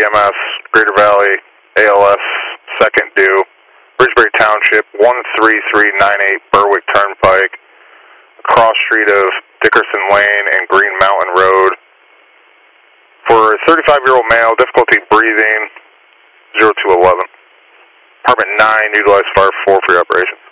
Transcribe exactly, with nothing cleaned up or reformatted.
M S, Greater Valley, A L S, second due, Bridgebury Township, one three three nine eight Berwick Turnpike, cross street of Dickerson Lane and Green Mountain Road. For a thirty-five-year-old male, difficulty breathing, zero two eleven. Department nine, utilize fire four for your operation.